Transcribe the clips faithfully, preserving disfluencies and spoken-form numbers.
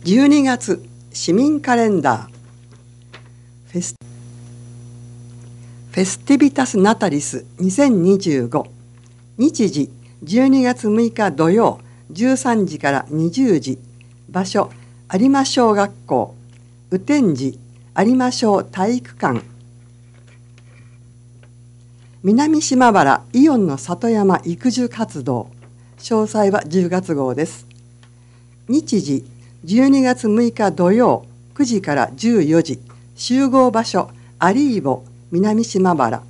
じゅうにがつ市民カレンダーフェスフェスティビタスナタリスにせんにじゅうご、日時じゅうにがつむいか土曜じゅうさんじからにじゅうじ、場所有馬小学校、雨天時有馬小体育館。南島原イオンの里山育樹活動、詳細はじゅうがつ号です。日時じゅうにがつむいか土曜くじからじゅうよじ、集合場所アリーボ南島原。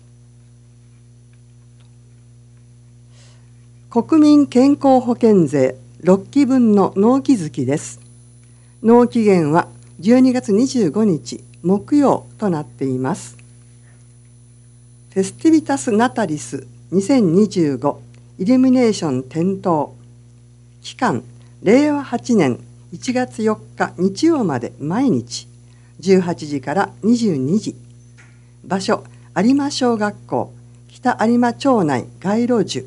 国民健康保険税ろっきぶんの納期月です。納期限はじゅうにがつにじゅうごにち木曜となっています。フェスティビタスナタリスにせんにじゅうごイルミネーション点灯。期間れいわはちねんいちがつよっか日曜まで毎日じゅうはちじからにじゅうにじ。場所有馬小学校北有馬町内街路樹。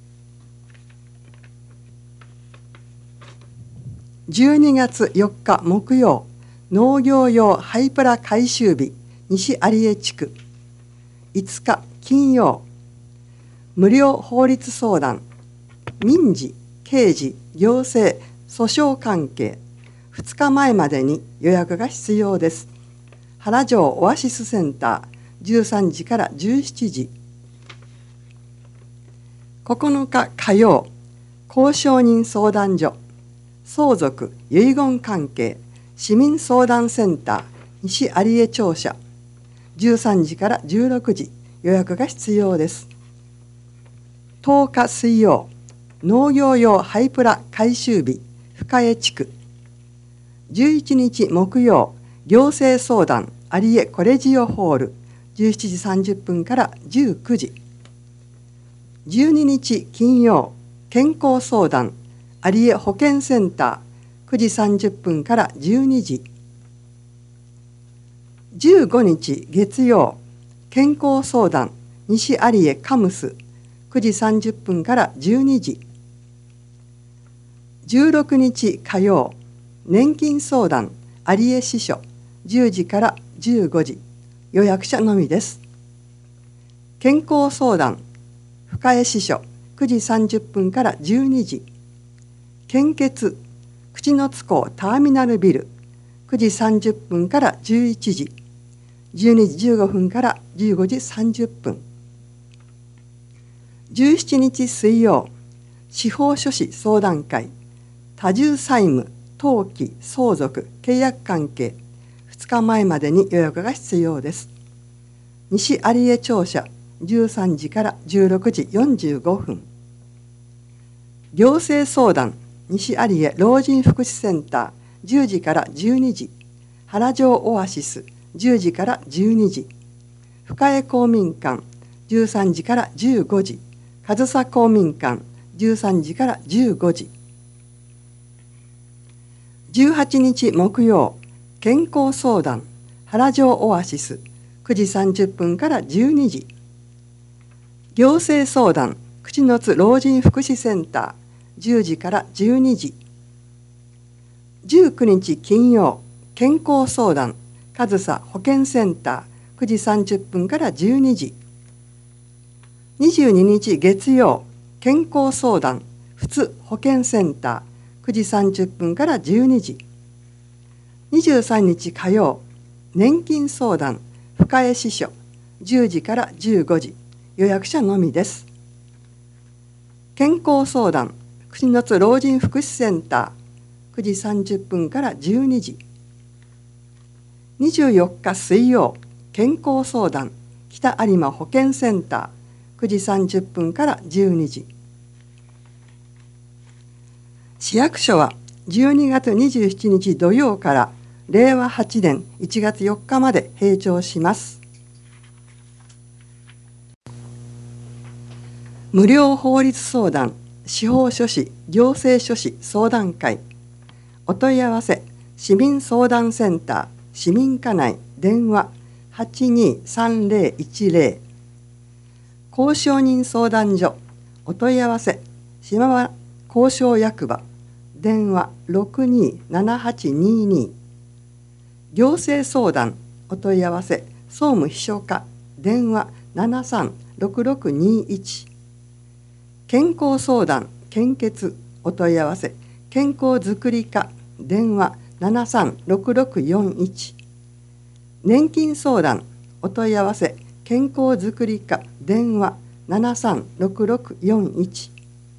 じゅうにがつよっか木曜農業用ハイプラ改修日西有江地区。いつか金曜無料法律相談民事刑事行政訴訟関係ふつかまえまでに予約が必要です。原城オアシスセンターじゅうさんじからじゅうしちじ。ここのか火曜公証人相談所相続遺言関係市民相談センター西有江庁舎じゅうさんじからじゅうろくじ、予約が必要です。とおか水曜農業用ハイプラ改修日深江地区。じゅういちにち木曜行政相談有江コレジオホールじゅうしちじさんじゅっぷんからじゅうくじ。じゅうににち金曜健康相談有江保健センターくじさんじゅっぷんからじゅうにじ。じゅうごにち月曜健康相談西有江カムスくじさんじゅっぷんからじゅうにじ。じゅうろくにち火曜年金相談有江支所じゅうじからじゅうごじ、予約者のみです。健康相談深江支所くじさんじゅっぷんからじゅうにじ。献血口の津港ターミナルビルくじさんじゅっぷんからじゅういちじ、じゅうにじじゅうごふんからじゅうごじさんじゅっぷん。じゅうしちにち水曜司法書士相談会多重債務登記相続契約関係ふつかまえまでに予約が必要です。西有江庁舎じゅうさんじからじゅうろくじよんじゅうごふん。行政相談西有江老人福祉センターじゅうじからじゅうにじ。原城オアシスじゅうじからじゅうにじ。深江公民館じゅうさんじからじゅうごじ。上総公民館じゅうさんじからじゅうごじ。じゅうはちにち木曜健康相談原城オアシスくじさんじゅっぷんからじゅうにじ。行政相談口の津老人福祉センターじゅうじからじゅうにじ。じゅうくにち金曜健康相談上総保健センターくじさんじゅっぷんからじゅうにじ。にじゅうににち月曜健康相談普通保健センターくじさんじゅっぷんからじゅうにじ。にじゅうさんにち火曜年金相談深江支所じゅうじからじゅうごじ、予約者のみです。健康相談口の津老人福祉センターくじさんじゅっぷんからじゅうにじ。にじゅうよっか水曜健康相談北有馬保健センターくじさんじゅっぷんからじゅうにじ。市役所はじゅうにがつにじゅうしちにち土曜かられいわはちねんいちがつよっかまで閉庁します。無料法律相談司法書士行政書士相談会。お問い合わせ市民相談センター市民課内電話はちにーさんぜろいちぜろ。公証人相談所お問い合わせ島原公証役場電話ろくにーななはちにーにー、行政相談お問い合わせ総務秘書課電話ななさんろくろくにーいち、健康相談献血お問い合わせ健康づくり課電話ななさんろくろくよんいち、年金相談お問い合わせ健康づくり課電話ななさんろくろくよんいち、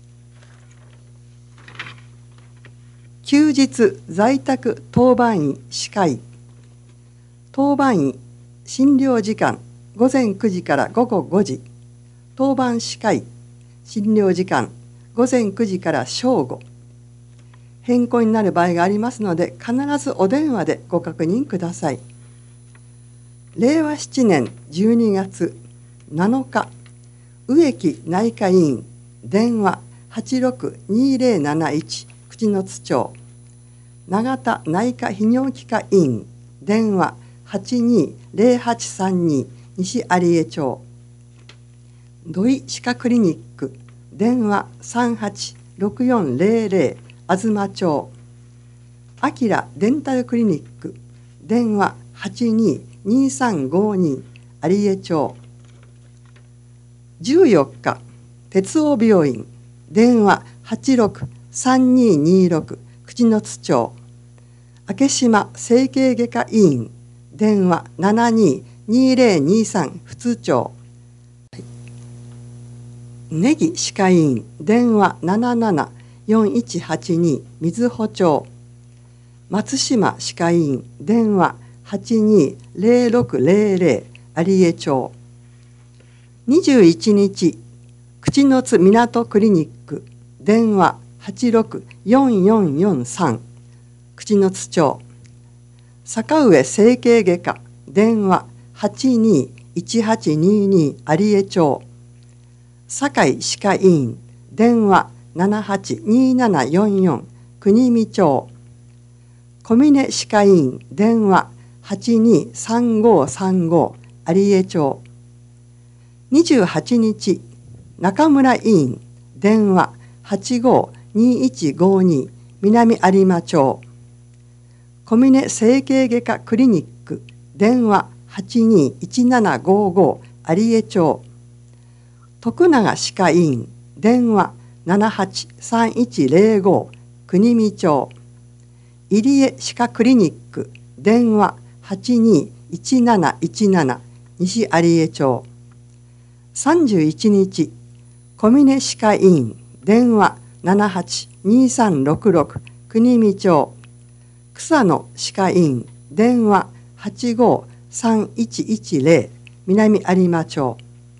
休日在宅当番医歯科医、当番医診療時間ごぜんくじからごごごじ、当番歯科医診療時間ごぜんくじから正午。変更になる場合がありますので、必ずお電話でご確認ください。れいわしちねんじゅうにがつなのか、植木内科医院電話はちろくにーぜろなないち口の津町、永田内科泌尿器科医院電話はちにーぜろはちさんに西有江町、土井歯科クリニック電話さんはちろくよんぜろぜろ東町、あきらデンタルクリニック電話はちにーにーさんごに有江町、じゅうよっか鉄尾病院電話はちろくさんにーにーろく口の津町、明島整形外科医院電話ななにーにーぜろにーさん富津町、根木歯科医院電話ななななよんいちはちに瑞穂町、松島歯科医院電話はちにーぜろろくぜろぜろ有江町、にじゅういちにち口の津港クリニック電話はちろくよんよんよんさん口の津町、坂上整形外科電話はちにーいちはちにーに有江町、堺歯科医院電話ななはちにーななよんよん国見町、小峰歯科医院電話はちにーさんごさんご有江町、にじゅうはちにち中村医院電話はちごにーいちごに南有馬町、小峰整形外科クリニック電話はちにーいちななごご有江町、徳永歯科医院電話ななはちさんいちぜろご国見町、入江歯科クリニック電話はちにーいちなないちなな西有江町、さんじゅういちにち小峰歯科医院電話ななはちにーさんろくろく国見町、草野歯科医院電話はちごさんいちいちぜろ南有馬町、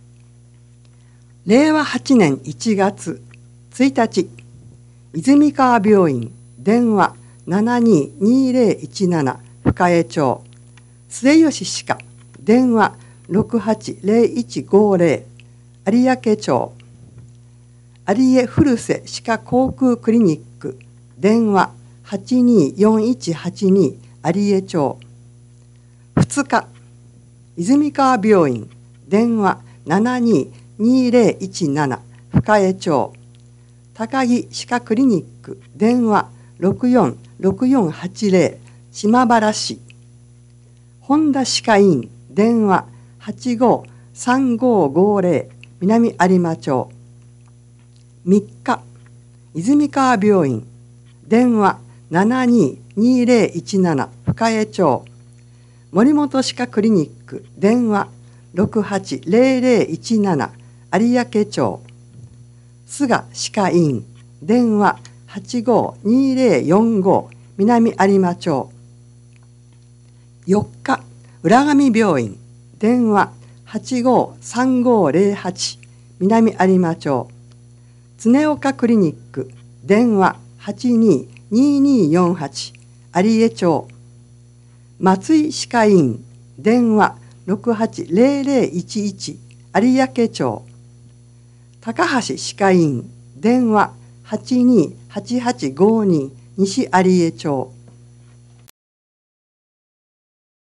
れいわはちねんいちがつついたち泉川病院電話ななにーにーぜろいちなな深江町、末吉歯科電話ろくはちぜろいちごぜろ有明町、有江古瀬歯科口腔クリニック電話はちにーよんいちはちに有江町、ふつか泉川病院電話ななにーにーぜろいちなな深江町、高木歯科クリニック電話ろくよんろくよんはちぜろ島原市、本田歯科医院電話はちごさんごごぜろ南有馬町、みっか泉川病院電話ななにーにーぜろいちなな深江町、森本歯科クリニック電話ろくはちぜろぜろいちなな有明町、菅歯科医院電話はちごにーぜろよんご南有馬町、よっか浦上病院電話はちごさんごぜろはち南有馬町、常岡クリニック電話はちにーにーにーよんはち有江町、松井歯科医院電話ろくはちぜろぜろいちいち有明町、高橋歯科医院電話はちにーはちはちごに西有江町、